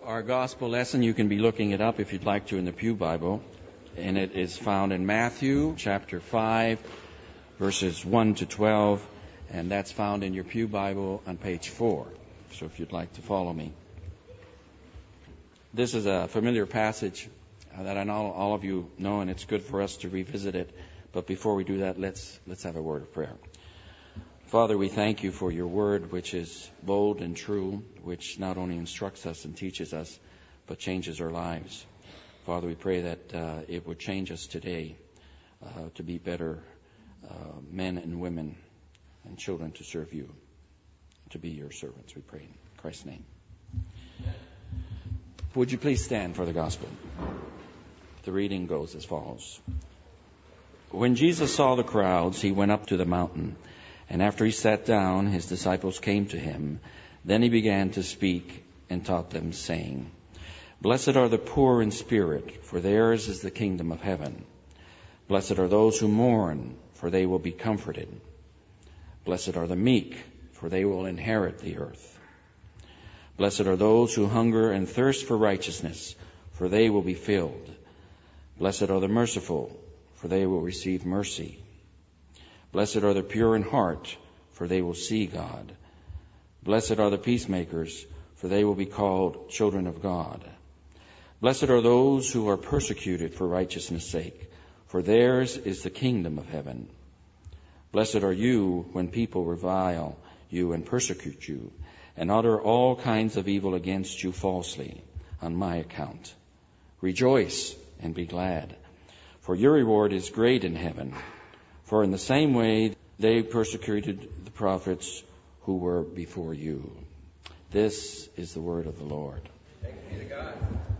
Our gospel lesson, you can be looking it up if you'd like to in the Pew Bible, and it is found in Matthew chapter 5, verses 1 to 12, and that's found in your Pew Bible on page 4, so if you'd like to follow me. This is a familiar passage that I know all of you know, and it's good for us to revisit it, but before we do that, let's have a word of prayer. Father, we thank you for your word, which is bold and true, which not only instructs us and teaches us, but changes our lives. Father, we pray that it would change us today to be better men and women and children to serve you, to be your servants, we pray in Christ's name. Would you please stand for the gospel? The reading goes as follows. When Jesus saw the crowds, he went up to the mountain. And after he sat down, his disciples came to him. Then he began to speak and taught them, saying, Blessed are the poor in spirit, for theirs is the kingdom of heaven. Blessed are those who mourn, for they will be comforted. Blessed are the meek, for they will inherit the earth. Blessed are those who hunger and thirst for righteousness, for they will be filled. Blessed are the merciful, for they will receive mercy. Blessed are the pure in heart, for they will see God. Blessed are the peacemakers, for they will be called children of God. Blessed are those who are persecuted for righteousness' sake, for theirs is the kingdom of heaven. Blessed are you when people revile you and persecute you, and utter all kinds of evil against you falsely on my account. Rejoice and be glad, for your reward is great in heaven. For in the same way they persecuted the prophets who were before you. This is the word of the Lord. Thanks be to God.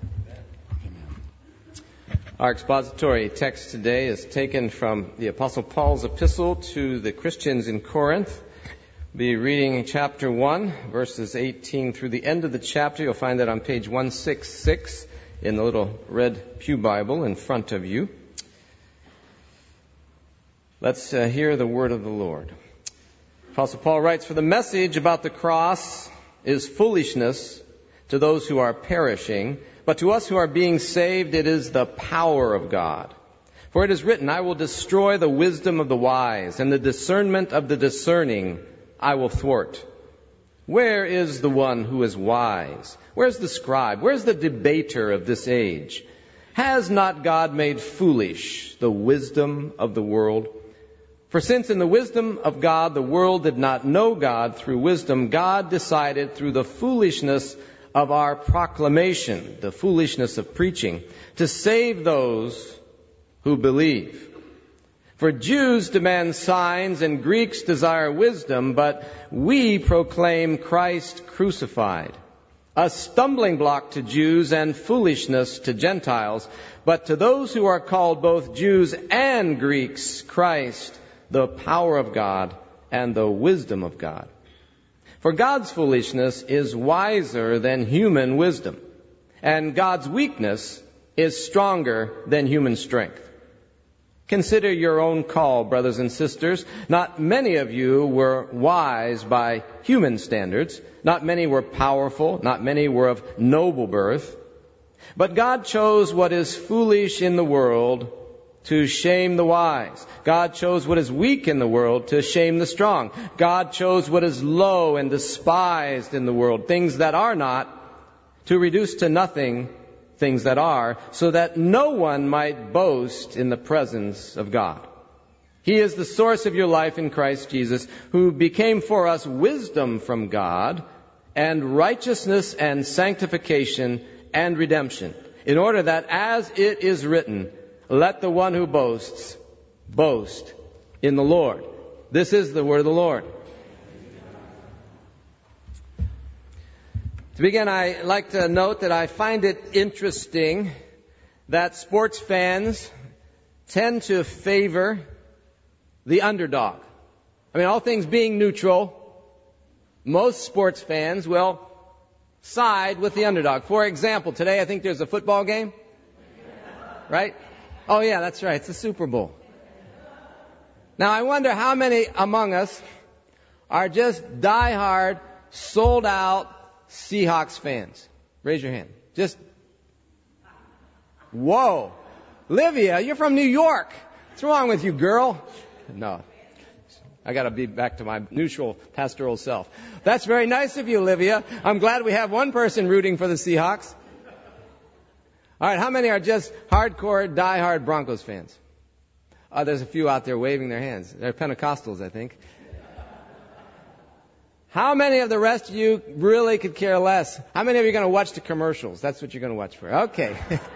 Amen. Our expository text today is taken from the Apostle Paul's epistle to the Christians in Corinth. We'll be reading chapter 1, verses 18 through the end of the chapter. You'll find that on page 166 in the little red Pew Bible in front of you. Let's hear the word of the Lord. Apostle Paul writes, For the message about the cross is foolishness to those who are perishing, but to us who are being saved it is the power of God. For it is written, I will destroy the wisdom of the wise, and the discernment of the discerning I will thwart. Where is the one who is wise? Where's the scribe? Where's the debater of this age? Has not God made foolish the wisdom of the world? For since in the wisdom of God the world did not know God through wisdom, God decided through the foolishness of our proclamation, the foolishness of preaching, to save those who believe. For Jews demand signs and Greeks desire wisdom, but we proclaim Christ crucified, a stumbling block to Jews and foolishness to Gentiles, but to those who are called both Jews and Greeks, Christ, the power of God and the wisdom of God. For God's foolishness is wiser than human wisdom, and God's weakness is stronger than human strength. Consider your own call, brothers and sisters. Not many of you were wise by human standards. Not many were powerful. Not many were of noble birth. But God chose what is foolish in the world to shame the wise. God chose what is weak in the world to shame the strong. God chose what is low and despised in the world, things that are not, to reduce to nothing things that are, so that no one might boast in the presence of God. He is the source of your life in Christ Jesus, who became for us wisdom from God and righteousness and sanctification and redemption, in order that, as it is written, let the one who boasts, boast in the Lord. This is the word of the Lord. To begin, I like to note that I find it interesting that sports fans tend to favor the underdog. I mean, all things being neutral, most sports fans will side with the underdog. For example, today I think there's a football game, right? Oh yeah, that's right. It's the Super Bowl. Now I wonder how many among us are just diehard, sold out Seahawks fans. Raise your hand. Just, whoa. Livia, you're from New York. What's wrong with you, girl? No. I got to be back to my neutral pastoral self. That's very nice of you, Livia. I'm glad we have one person rooting for the Seahawks. All right, how many are just hardcore, diehard Broncos fans? There's a few out there waving their hands. They're Pentecostals, I think. How many of the rest of you really could care less? How many of you are going to watch the commercials? That's what you're going to watch for. Okay.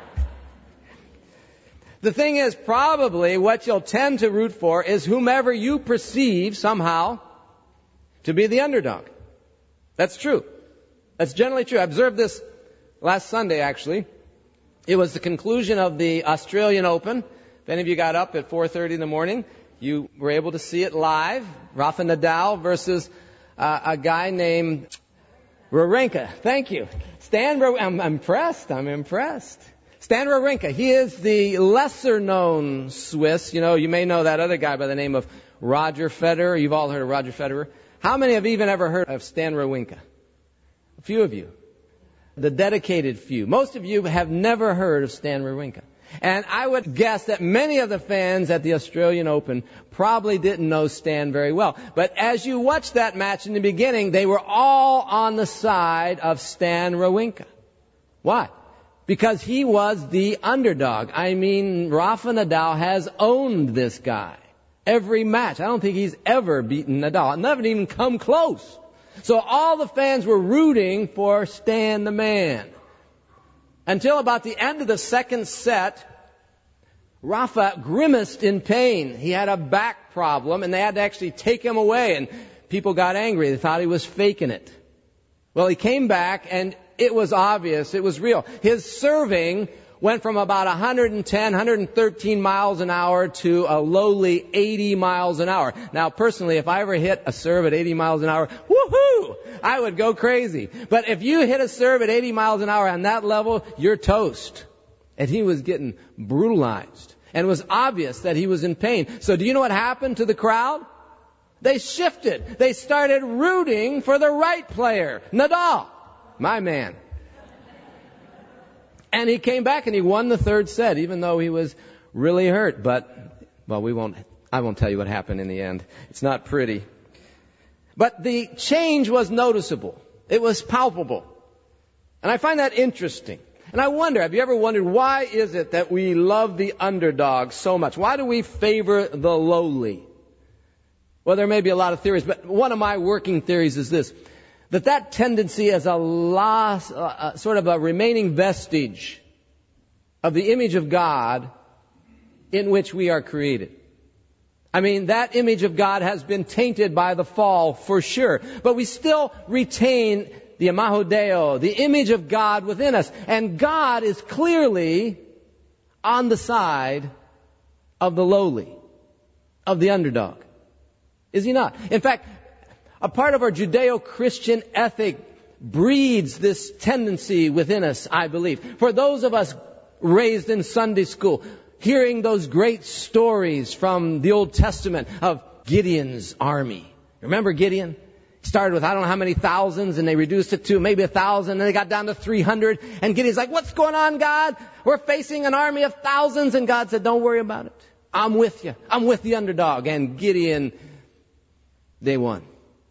The thing is, probably what you'll tend to root for is whomever you perceive somehow to be the underdog. That's true. That's generally true. I observed this last Sunday, actually. It was the conclusion of the Australian Open. If any of you got up at 4:30 in the morning, you were able to see it live. Rafa Nadal versus a guy named Wawrinka. Thank you. I'm impressed. Stan Wawrinka. He is the lesser-known Swiss. You know, you may know that other guy by the name of Roger Federer. You've all heard of Roger Federer. How many have even ever heard of Stan Wawrinka? A few of you. The dedicated few. Most of you have never heard of Stan Wawrinka. And I would guess that many of the fans at the Australian Open probably didn't know Stan very well. But as you watched that match in the beginning, they were all on the side of Stan Wawrinka. Why? Because he was the underdog. I mean, Rafa Nadal has owned this guy. Every match. I don't think he's ever beaten Nadal. Never even come close. So all the fans were rooting for Stan the man. Until about the end of the second set, Rafa grimaced in pain. He had a back problem and they had to actually take him away, and people got angry. They thought he was faking it. Well, he came back and it was obvious. It was real. His serving went from about 110, 113 miles an hour to a lowly 80 miles an hour. Now, personally, if I ever hit a serve at 80 miles an hour, woohoo! I would go crazy. But if you hit a serve at 80 miles an hour on that level, you're toast. And he was getting brutalized. And it was obvious that he was in pain. So do you know what happened to the crowd? They shifted. They started rooting for the right player, Nadal. My man. And he came back and he won the third set, even though he was really hurt. But, well, I won't tell you what happened in the end. It's not pretty. But the change was noticeable. It was palpable. And I find that interesting. And I wonder, have you ever wondered, why is it that we love the underdog so much? Why do we favor the lowly? Well, there may be a lot of theories, but one of my working theories is this. That tendency is a loss, sort of a remaining vestige of the image of God in which we are created. I mean, that image of God has been tainted by the fall for sure, but we still retain the imago Dei, the image of God within us. And God is clearly on the side of the lowly, of the underdog. Is he not? In fact, a part of our Judeo-Christian ethic breeds this tendency within us, I believe. For those of us raised in Sunday school, hearing those great stories from the Old Testament of Gideon's army. Remember Gideon? He started with I don't know how many thousands, and they reduced it to maybe 1,000, and they got down to 300. And Gideon's like, what's going on, God? We're facing an army of thousands. And God said, don't worry about it. I'm with you. I'm with the underdog. And Gideon, they won.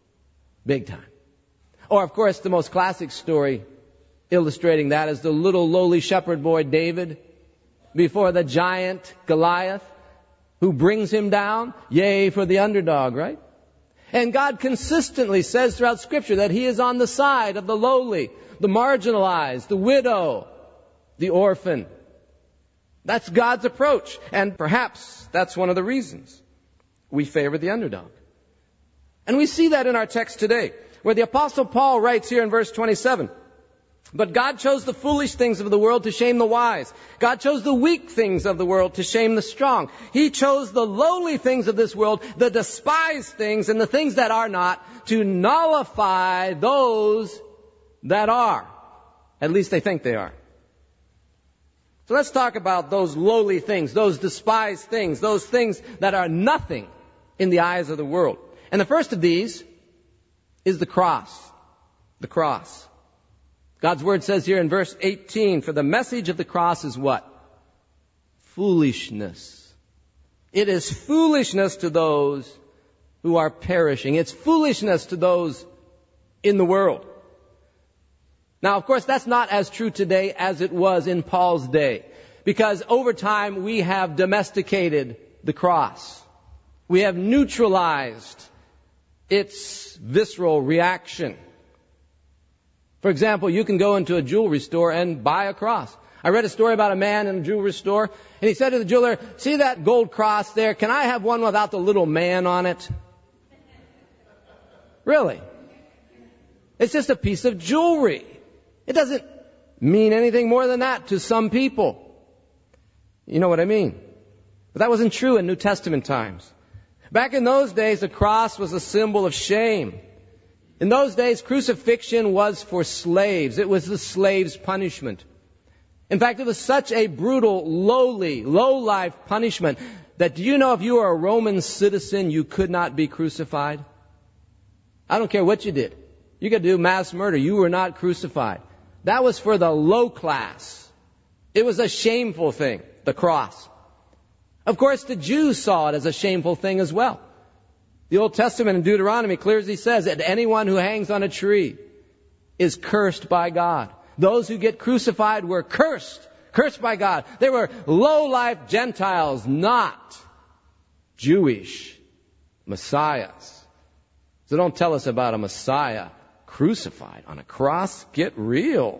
Big time. Or, of course, the most classic story illustrating that is the little lowly shepherd boy David before the giant Goliath, who brings him down. Yay for the underdog, right? And God consistently says throughout Scripture that He is on the side of the lowly, the marginalized, the widow, the orphan. That's God's approach. And perhaps that's one of the reasons we favor the underdog. And we see that in our text today, where the Apostle Paul writes here in verse 27, but God chose the foolish things of the world to shame the wise. God chose the weak things of the world to shame the strong. He chose the lowly things of this world, the despised things and the things that are not, to nullify those that are. At least they think they are. So let's talk about those lowly things, those despised things, those things that are nothing in the eyes of the world. And the first of these is the cross. The cross. God's word says here in verse 18, for the message of the cross is what? Foolishness. It is foolishness to those who are perishing. It's foolishness to those in the world. Now, of course, that's not as true today as it was in Paul's day, because over time we have domesticated the cross. We have neutralized its visceral reaction. For example, you can go into a jewelry store and buy a cross. I read a story about a man in a jewelry store, and he said to the jeweler, see that gold cross there? Can I have one without the little man on it? Really? It's just a piece of jewelry. It doesn't mean anything more than that to some people. You know what I mean? But that wasn't true in New Testament times. Back in those days, the cross was a symbol of shame. In those days, crucifixion was for slaves. It was the slave's punishment. In fact, it was such a brutal, low-life punishment that, do you know, if you were a Roman citizen, you could not be crucified? I don't care what you did. You could do mass murder. You were not crucified. That was for the low class. It was a shameful thing, the cross. Of course, the Jews saw it as a shameful thing as well. The Old Testament in Deuteronomy clearly says that anyone who hangs on a tree is cursed by God. Those who get crucified were cursed by God. They were low-life Gentiles, not Jewish messiahs. So don't tell us about a Messiah crucified on a cross. Get real.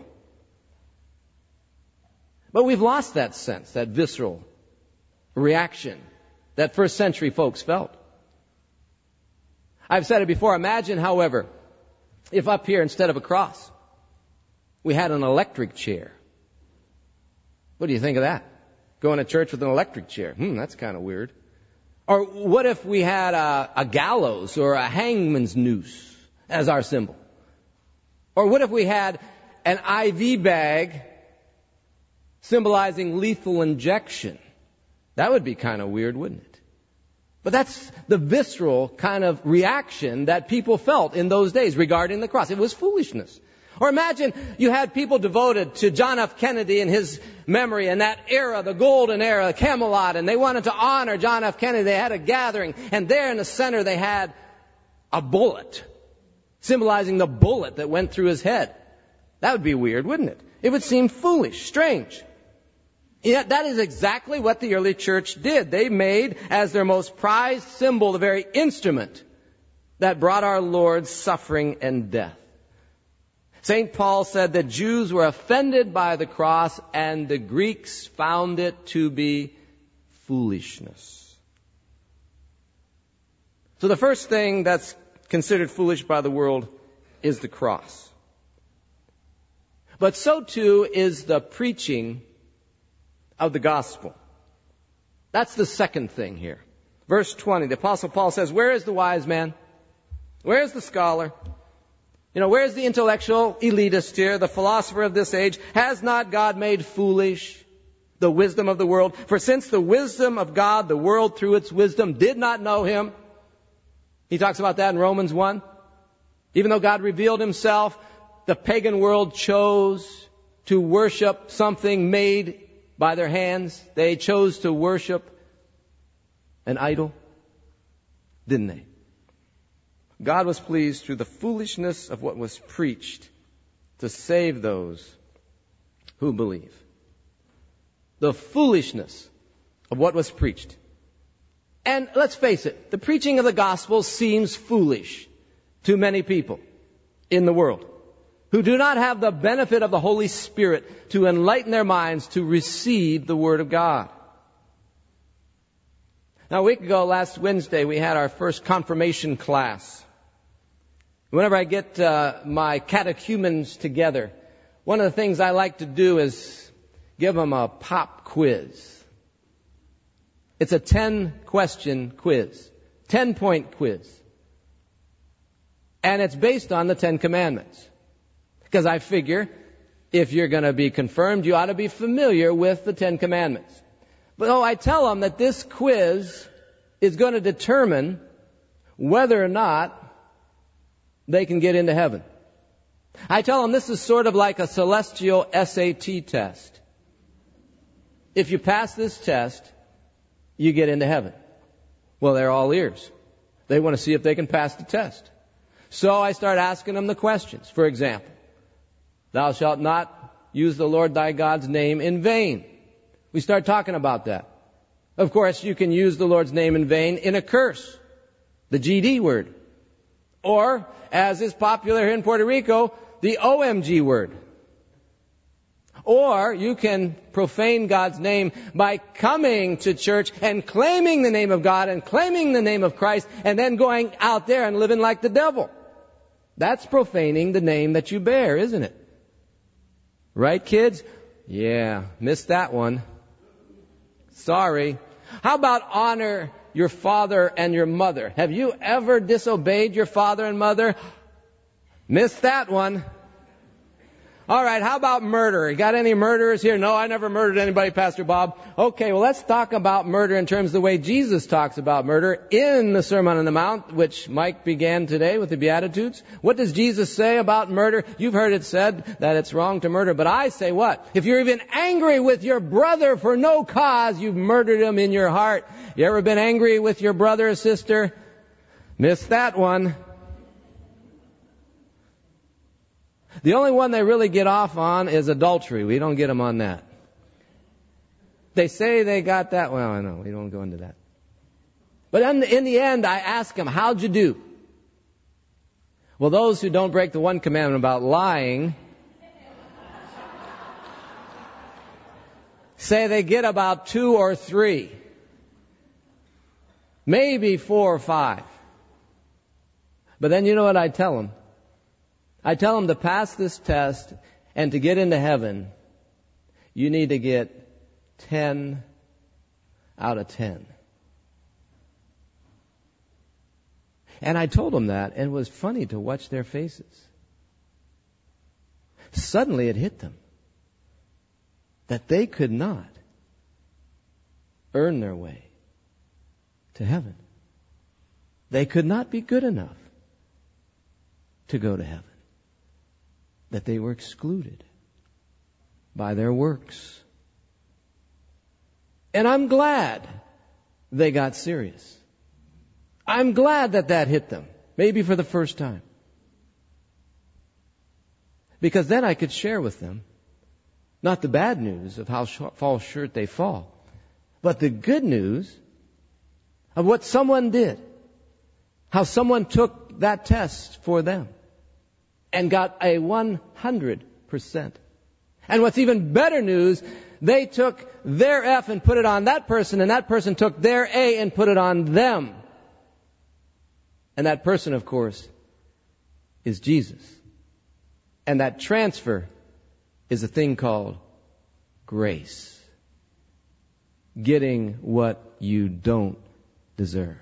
But we've lost that sense, that visceral reaction that first century folks felt. I've said it before. Imagine, however, if up here instead of a cross, we had an electric chair. What do you think of that? Going to church with an electric chair. That's kind of weird. Or what if we had a gallows or a hangman's noose as our symbol? Or what if we had an IV bag symbolizing lethal injection? That would be kind of weird, wouldn't it? But that's the visceral kind of reaction that people felt in those days regarding the cross. It was foolishness. Or imagine you had people devoted to John F. Kennedy and his memory in that era, the golden era, Camelot, and they wanted to honor John F. Kennedy. They had a gathering, and there in the center they had a bullet, symbolizing the bullet that went through his head. That would be weird, wouldn't it? It would seem foolish, strange. Yet that is exactly what the early church did. They made as their most prized symbol the very instrument that brought our Lord suffering and death. St. Paul said that Jews were offended by the cross and the Greeks found it to be foolishness. So the first thing that's considered foolish by the world is the cross. But so too is the preaching of the gospel. That's the second thing here. Verse 20, the Apostle Paul says, where is the wise man? Where is the scholar? Where's the intellectual elitist here, the philosopher of this age? Has not God made foolish the wisdom of the world? For since the wisdom of God, the world through its wisdom did not know him. He talks about that in Romans 1. Even though God revealed himself, the pagan world chose to worship something made by their hands. They chose to worship an idol, didn't they? God was pleased through the foolishness of what was preached to save those who believe. The foolishness of what was preached. And let's face it, the preaching of the gospel seems foolish to many people in the world who do not have the benefit of the Holy Spirit to enlighten their minds to receive the Word of God. Now, a week ago, last Wednesday, we had our first confirmation class. Whenever I get my catechumens together, one of the things I like to do is give them a pop quiz. It's a 10-question quiz, 10-point quiz. And it's based on the 10 Commandments. Because I figure if you're going to be confirmed, you ought to be familiar with the 10 Commandments. But I tell them that this quiz is going to determine whether or not they can get into heaven. I tell them this is sort of like a celestial SAT test. If you pass this test, you get into heaven. Well, they're all ears. They want to see if they can pass the test. So I start asking them the questions. For example, thou shalt not use the Lord thy God's name in vain. We start talking about that. Of course, you can use the Lord's name in vain in a curse, the GD word. Or, as is popular here in Puerto Rico, the OMG word. Or you can profane God's name by coming to church and claiming the name of God and claiming the name of Christ and then going out there and living like the devil. That's profaning the name that you bear, isn't it? Right, kids? Yeah, missed that one. Sorry. How about honor your father and your mother? Have you ever disobeyed your father and mother? Missed that one. All right, how about murder? You got any murderers here? No, I never murdered anybody, Pastor Bob. Okay, well, let's talk about murder in terms of the way Jesus talks about murder in the Sermon on the Mount, which Mike began today with the Beatitudes. What does Jesus say about murder? You've heard it said that it's wrong to murder, but I say what? If you're even angry with your brother for no cause, you've murdered him in your heart. You ever been angry with your brother or sister? Missed that one. The only one they really get off on is adultery. We don't get them on that. They say they got that. Well, I know. We don't go into that. But in the end, I ask them, how'd you do? Well, those who don't break the one commandment about lying say they get about 2 or 3. Maybe 4 or 5. But then you know what I tell them? I tell them to pass this test and to get into heaven, you need to get 10 out of 10. And I told them that, and it was funny to watch their faces. Suddenly it hit them that they could not earn their way to heaven. They could not be good enough to go to heaven. That they were excluded by their works. And I'm glad they got serious. I'm glad that hit them, maybe for the first time. Because then I could share with them not the bad news of how fall short they fall, but the good news of what someone did, how someone took that test for them and got a 100%. And what's even better news, they took their F and put it on that person, and that person took their A and put it on them. And that person, of course, is Jesus. And that transfer is a thing called grace. Getting what you don't deserve.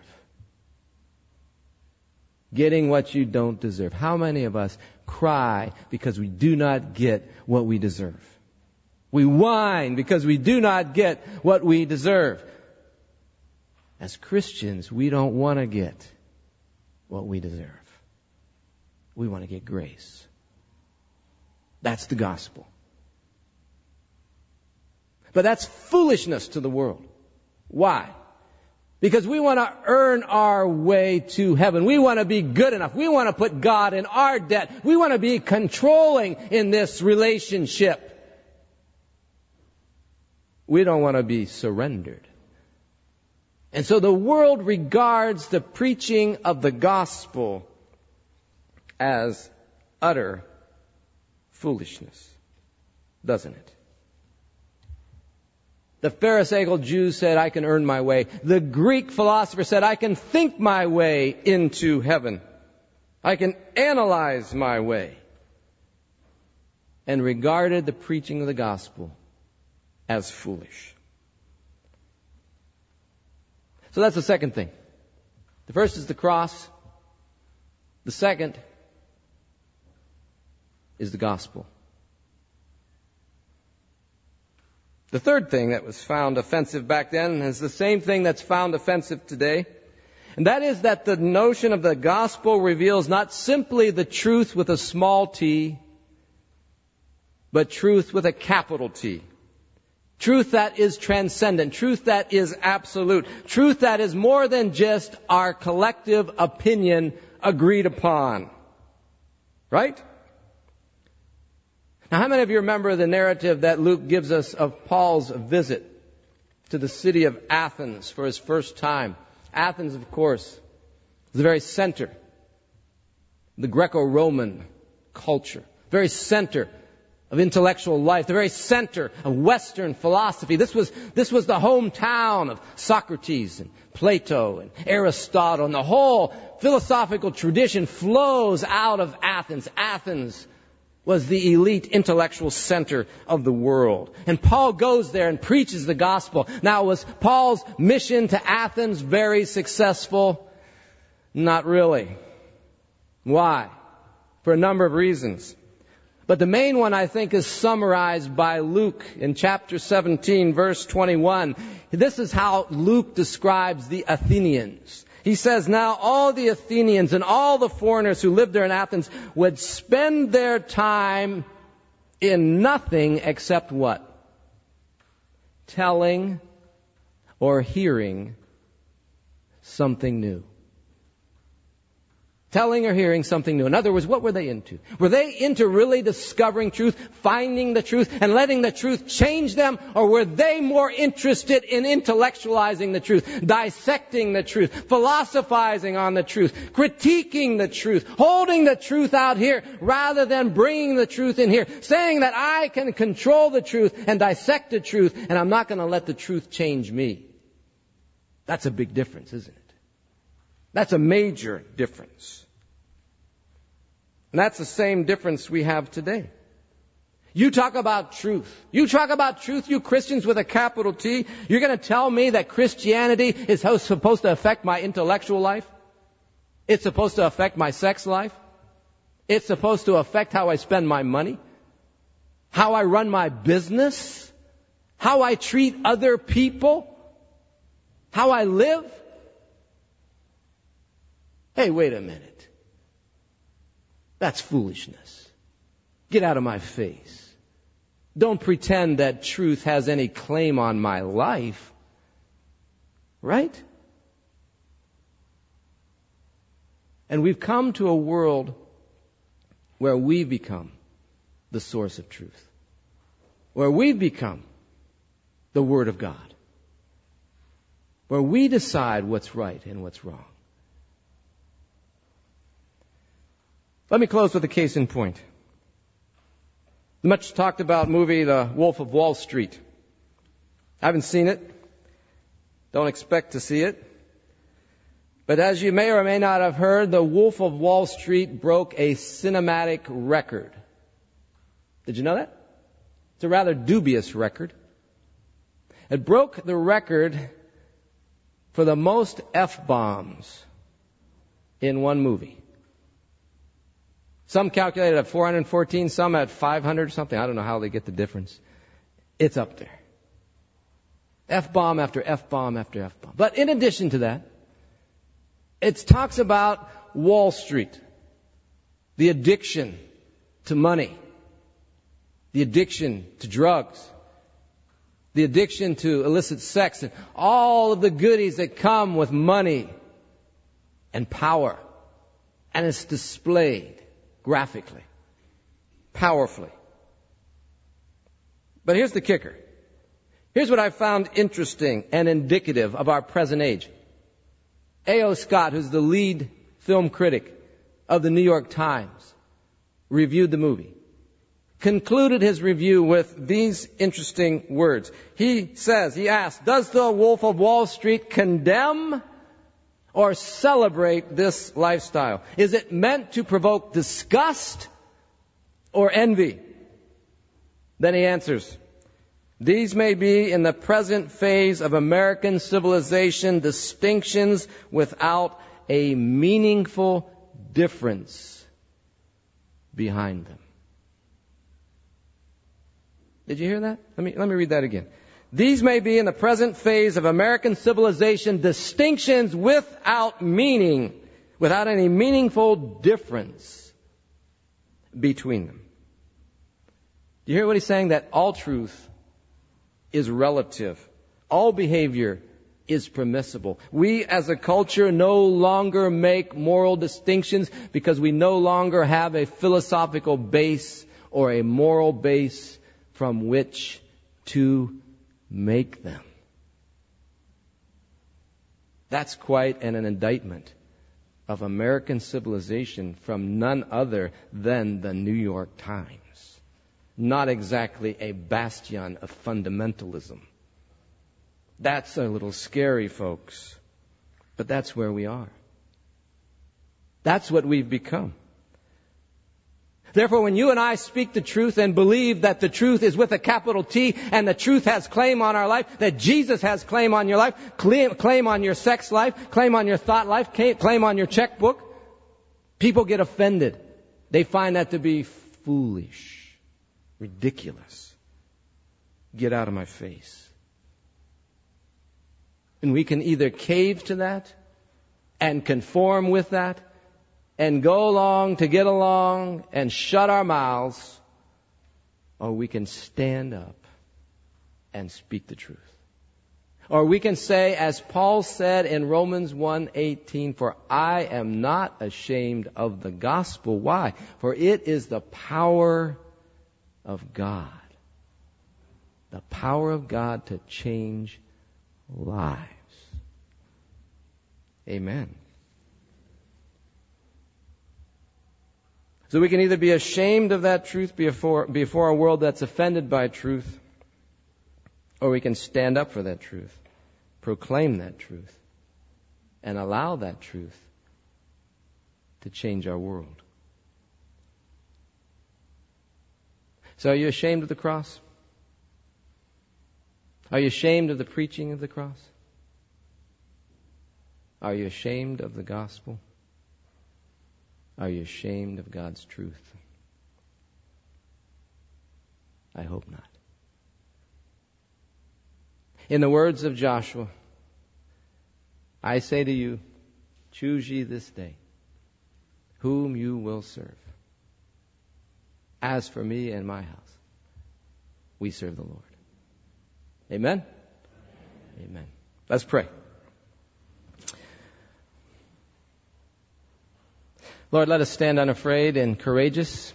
Getting what you don't deserve. How many of us cry because we do not get what we deserve? We whine because we do not get what we deserve. As Christians, we don't want to get what we deserve. We want to get grace. That's the gospel. But that's foolishness to the world. Why? Because we want to earn our way to heaven. We want to be good enough. We want to put God in our debt. We want to be controlling in this relationship. We don't want to be surrendered. And so the world regards the preaching of the gospel as utter foolishness, doesn't it? The Pharisaical Jews said, I can earn my way. The Greek philosopher said, I can think my way into heaven. I can analyze my way. And regarded the preaching of the gospel as foolish. So that's the second thing. The first is the cross. The second is the gospel. The third thing that was found offensive back then is the same thing that's found offensive today. And that is that the notion of the gospel reveals not simply the truth with a small t, but truth with a capital T. Truth that is transcendent. Truth that is absolute. Truth that is more than just our collective opinion agreed upon. Right? Now, how many of you remember the narrative that Luke gives us of Paul's visit to the city of Athens for his first time? Athens, of course, is the very center of the Greco-Roman culture, very center of intellectual life, the very center of Western philosophy. This was the hometown of Socrates and Plato and Aristotle, and the whole philosophical tradition flows out of Athens. Athens was the elite intellectual center of the world. And Paul goes there and preaches the gospel. Now, was Paul's mission to Athens very successful? Not really. Why? For a number of reasons. But the main one, I think, is summarized by Luke in chapter 17, verse 21. This is how Luke describes the Athenians. He says, now all the Athenians and all the foreigners who lived there in Athens would spend their time in nothing except what? Telling or hearing something new. Telling or hearing something new. In other words, what were they into? Were they into really discovering truth, finding the truth, and letting the truth change them? Or were they more interested in intellectualizing the truth, dissecting the truth, philosophizing on the truth, critiquing the truth, holding the truth out here rather than bringing the truth in here, saying that I can control the truth and dissect the truth, and I'm not going to let the truth change me? That's a big difference, isn't it? That's a major difference. And that's the same difference we have today. You talk about truth. You talk about truth, you Christians with a capital T. You're going to tell me that Christianity is supposed to affect my intellectual life? It's supposed to affect my sex life? It's supposed to affect how I spend my money? How I run my business? How I treat other people? How I live? Hey, wait a minute. That's foolishness. Get out of my face. Don't pretend that truth has any claim on my life. Right? And we've come to a world where we become the source of truth. Where we've become the Word of God. Where we decide what's right and what's wrong. Let me close with a case in point. The much talked about movie, The Wolf of Wall Street. I haven't seen it. Don't expect to see it. But as you may or may not have heard, The Wolf of Wall Street broke a cinematic record. Did you know that? It's a rather dubious record. It broke the record for the most F-bombs in one movie. Some calculated at 414, some at 500 or something. I don't know how they get the difference. It's up there. F-bomb after F-bomb after F-bomb. But in addition to that, it talks about Wall Street, the addiction to money, the addiction to drugs, the addiction to illicit sex, and all of the goodies that come with money and power. And it's displayed graphically, powerfully. But here's the kicker. Here's what I found interesting and indicative of our present age. A.O. Scott, who's the lead film critic of the New York Times, reviewed the movie. Concluded his review with these interesting words. He asked, does The Wolf of Wall Street condemn or celebrate this lifestyle? Is it meant to provoke disgust or envy? Then he answers, these may be in the present phase of American civilization distinctions without a meaningful difference behind them. Did you hear that? Let me read that again. These may be in the present phase of American civilization distinctions without meaning, without any meaningful difference between them. Do you hear what he's saying? That all truth is relative. All behavior is permissible. We as a culture no longer make moral distinctions because we no longer have a philosophical base or a moral base from which to make them. That's quite an indictment of American civilization from none other than the New York Times. Not exactly a bastion of fundamentalism. That's a little scary, folks. But that's where we are. That's what we've become. Therefore, when you and I speak the truth and believe that the truth is with a capital T and the truth has claim on our life, that Jesus has claim on your life, claim on your sex life, claim on your thought life, claim on your checkbook, people get offended. They find that to be foolish, ridiculous. Get out of my face. And we can either cave to that and conform with that and go along to get along and shut our mouths, or we can stand up and speak the truth. Or we can say, as Paul said in Romans 1:18, for I am not ashamed of the gospel. Why? For it is the power of God. The power of God to change lives. Amen. So we can either be ashamed of that truth before a world that's offended by truth, or we can stand up for that truth, proclaim that truth, and allow that truth to change our world. So are you ashamed of the cross? Are you ashamed of the preaching of the cross? Are you ashamed of the gospel? Are you ashamed of God's truth? I hope not. In the words of Joshua, I say to you, choose ye this day whom you will serve. As for me and my house, we serve the Lord. Amen? Amen. Let's pray. Lord, let us stand unafraid and courageous,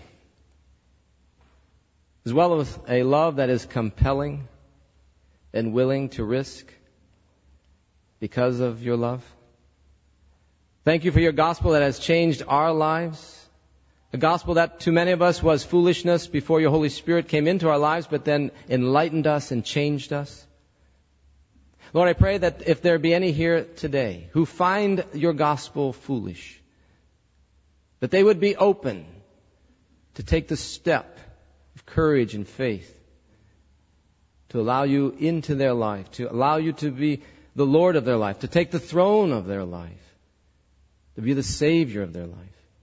as well as a love that is compelling and willing to risk because of your love. Thank you for your gospel that has changed our lives. A gospel that to many of us was foolishness before your Holy Spirit came into our lives, but then enlightened us and changed us. Lord, I pray that if there be any here today who find your gospel foolish, that they would be open to take the step of courage and faith to allow you into their life, to allow you to be the Lord of their life, to take the throne of their life, to be the Savior of their life.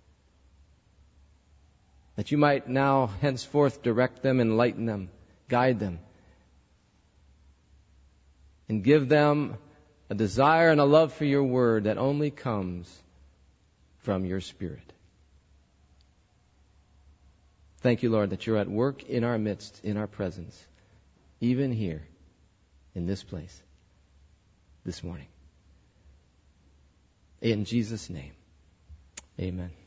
That you might now henceforth direct them, enlighten them, guide them, and give them a desire and a love for your word that only comes from your Spirit. Thank you, Lord, that you're at work in our midst, in our presence, even here, in this place, this morning. In Jesus' name, amen.